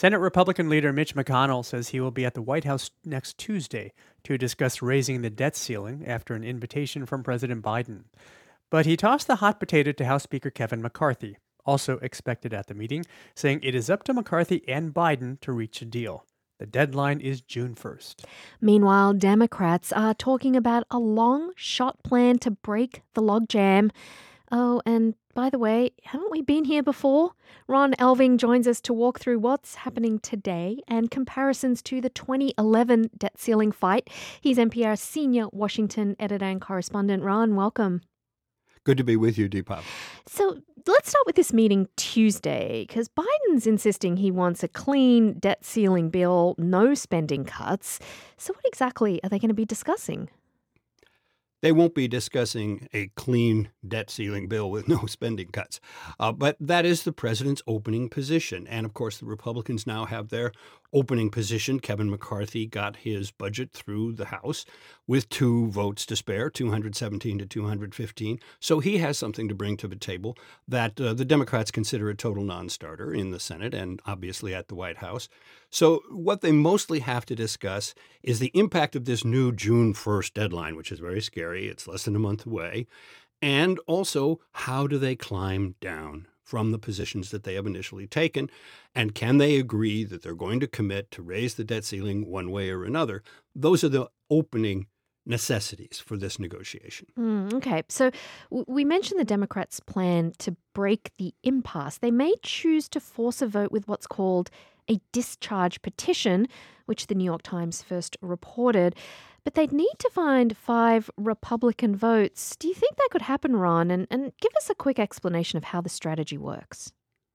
Senate Republican leader Mitch McConnell says he will be at the White House next Tuesday to discuss raising the debt ceiling after an invitation from President Biden. But he tossed the hot potato to House Speaker Kevin McCarthy, also expected at the meeting, saying it is up to McCarthy and Biden to reach a deal. The deadline is June 1st. Meanwhile, Democrats are talking about a long-shot plan to break the logjam. Oh, and by the way, haven't we been here before? Ron Elving joins us to walk through what's happening today and comparisons to the 2011 debt ceiling fight. He's NPR's senior Washington editor and correspondent. Ron, welcome. Good to be with you, Deepak. So let's start with this meeting Tuesday, because Biden's insisting he wants a clean debt ceiling bill, no spending cuts. So what exactly are they going to be discussing? They won't be discussing a clean debt ceiling bill with no spending cuts. But that is the president's opening position. And of course, the Republicans now have their opening position. Kevin McCarthy got his budget through the House with 2 votes to spare, 217 to 215. So he has something to bring to the table that the Democrats consider a total non-starter in the Senate and obviously at the White House. So what they mostly have to discuss is the impact of this new June 1st deadline, which is very scary. It's less than a month away. And also, how do they climb down from the positions that they have initially taken? And can they agree that they're going to commit to raise the debt ceiling one way or another? Those are the opening necessities for this negotiation. Okay, so we mentioned the Democrats' plan to break the impasse. They may choose to force a vote with what's called a discharge petition, which the New York Times first reported. But they'd need to find 5 Republican votes. Do you think that could happen, Ron? And give us a quick explanation of how the strategy works.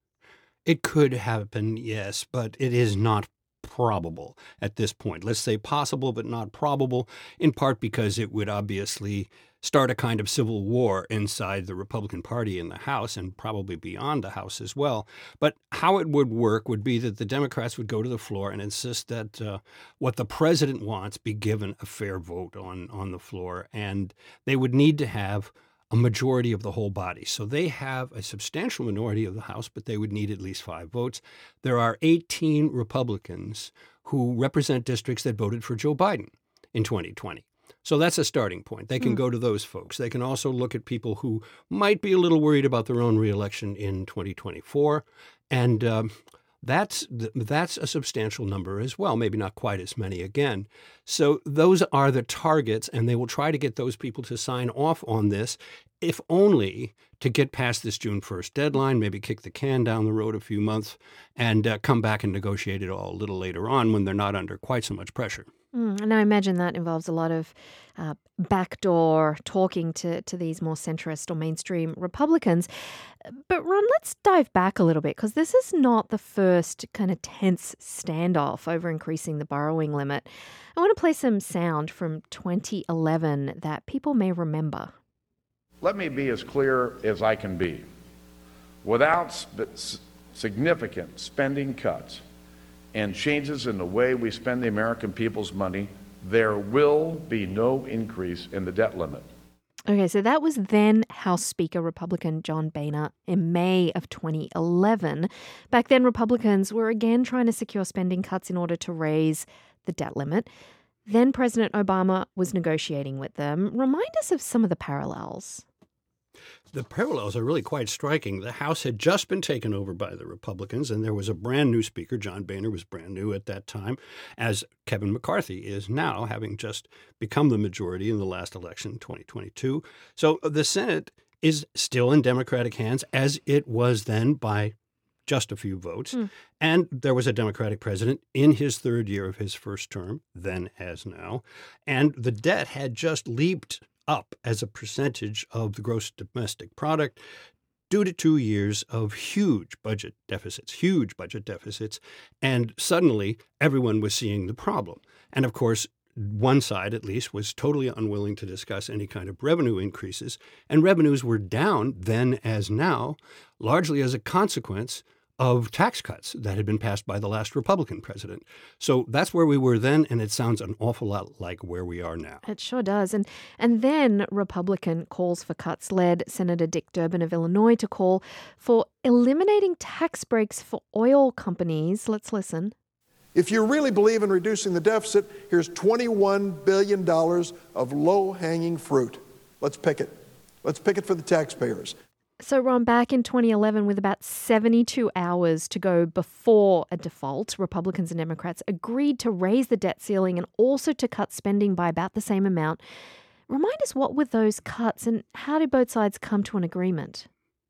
It could happen, yes, but it is not probable at this point. Let's say possible, but not probable, in part because it would obviously start a kind of civil war inside the Republican Party in the House and probably beyond the House as well. But how it would work would be that the Democrats would go to the floor and insist that what the president wants be given a fair vote on the floor. And they would need to have a majority of the whole body. So they have a substantial minority of the House, but they would need at least 5 votes. There are 18 Republicans who represent districts that voted for Joe Biden in 2020. So that's a starting point. They can go to those folks. They can also look at people who might be a little worried about their own reelection in 2024. And that's a substantial number as well, maybe not quite as many again. So those are the targets, and they will try to get those people to sign off on this, if only to get past this June 1st deadline, maybe kick the can down the road a few months, and come back and negotiate it all a little later on when they're not under quite so much pressure. And I imagine that involves a lot of backdoor talking to these more centrist or mainstream Republicans. But Ron, let's dive back a little bit, because this is not the first kind of tense standoff over increasing the borrowing limit. I want to play some sound from 2011 that people may remember. Let me be as clear as I can be. Without significant spending cuts and changes in the way we spend the American people's money, there will be no increase in the debt limit. Okay, so that was then House Speaker Republican John Boehner in May of 2011. Back then, Republicans were again trying to secure spending cuts in order to raise the debt limit. Then President Obama was negotiating with them. Remind us of some of the parallels. The parallels are really quite striking. The House had just been taken over by the Republicans, and there was a brand new speaker. John Boehner was brand new at that time, as Kevin McCarthy is now, having just become the majority in the last election, 2022. So the Senate is still in Democratic hands, as it was then by just a few votes. And there was a Democratic president in his 3rd year of his first term, then as now. And the debt had just leaped up as a percentage of the gross domestic product due to 2 years of huge budget deficits. And suddenly everyone was seeing the problem. And of course, one side at least was totally unwilling to discuss any kind of revenue increases. And revenues were down then as now, largely as a consequence of tax cuts that had been passed by the last Republican president. So that's where we were then, and it sounds an awful lot like where we are now. It sure does. And then Republican calls for cuts led Senator Dick Durbin of Illinois to call for eliminating tax breaks for oil companies. Let's listen. If you really believe in reducing the deficit, here's $21 billion of low-hanging fruit. Let's pick it. Let's pick it for the taxpayers. So, Ron, back in 2011, with about 72 hours to go before a default, Republicans and Democrats agreed to raise the debt ceiling and also to cut spending by about the same amount. Remind us, what were those cuts and how did both sides come to an agreement?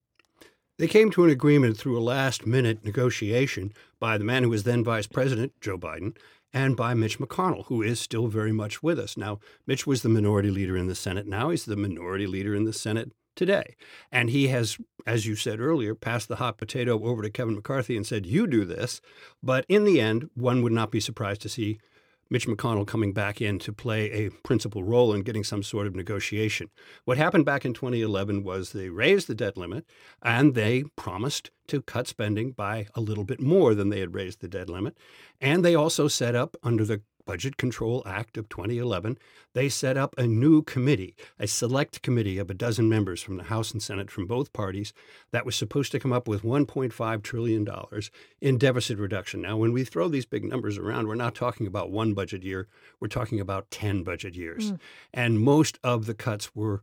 They came to an agreement through a last-minute negotiation by the man who was then Vice President, Joe Biden, and by Mitch McConnell, who is still very much with us. Now, Mitch was the minority leader in the Senate. Now he's the minority leader in the Senate today. And he has, as you said earlier, passed the hot potato over to Kevin McCarthy and said, you do this. But in the end, one would not be surprised to see Mitch McConnell coming back in to play a principal role in getting some sort of negotiation. What happened back in 2011 was they raised the debt limit and they promised to cut spending by a little bit more than they had raised the debt limit. And they also set up, under the Budget Control Act of 2011, they set up a new committee, a select committee of a dozen members from the House and Senate from both parties that was supposed to come up with $1.5 trillion in deficit reduction. Now, when we throw these big numbers around, we're not talking about one budget year. We're talking about 10 budget years. And most of the cuts were,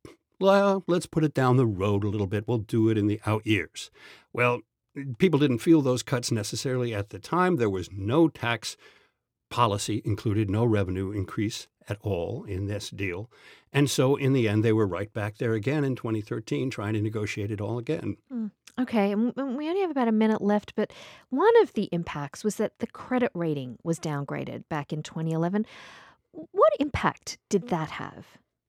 well, let's put it down the road a little bit. We'll do it in the out years. Well, people didn't feel those cuts necessarily at the time. There was no tax policy included, no revenue increase at all in this deal. And so in the end, they were right back there again in 2013 trying to negotiate it all again. Okay, and we only have about a minute left, but one of the impacts was that the credit rating was downgraded back in 2011. What impact did that have?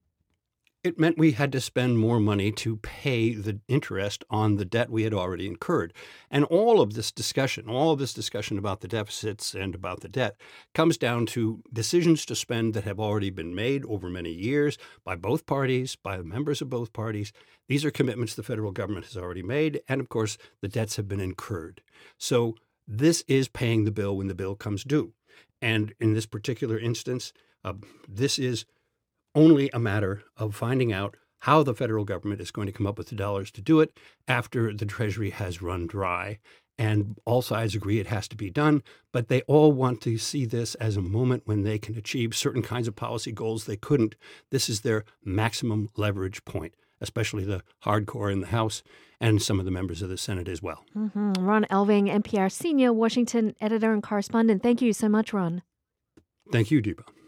It meant we had to spend more money to pay the interest on the debt we had already incurred. And all of this discussion about the deficits and about the debt comes down to decisions to spend that have already been made over many years by both parties, by the members of both parties. These are commitments the federal government has already made. And of course, the debts have been incurred. So this is paying the bill when the bill comes due. And in this particular instance, this is only a matter of finding out how the federal government is going to come up with the dollars to do it after the Treasury has run dry. And all sides agree it has to be done, but they all want to see this as a moment when they can achieve certain kinds of policy goals they couldn't. This is their maximum leverage point, especially the hardcore in the House and some of the members of the Senate as well. Ron Elving, NPR Senior Washington editor and correspondent. Thank you so much, Ron. Thank you, Deepa.